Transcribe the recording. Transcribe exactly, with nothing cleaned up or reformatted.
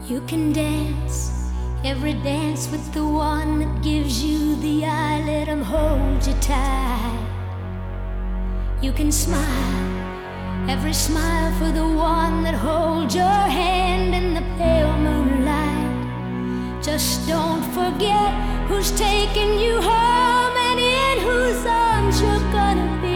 You can dance every dance with the one that gives you the eye. Let him hold you tight. You can smile every smile for the one that holds your hand in the pale moonlight. Just don't forget who's taking you home and in whose arms you're gonna be.